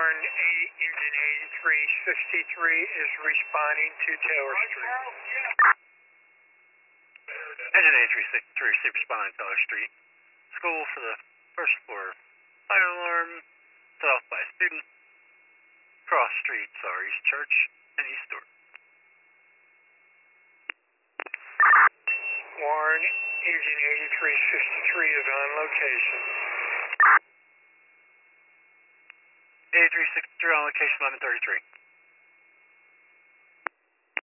Warren Engine 8353 is responding to Taylor Street. Engine 8363, received responding to Taylor Street. School for the first floor. Fire alarm set off by a student. Cross streets are East Church and East Stewart. Warren Engine 8353 is on location. 8363 on location, 1133.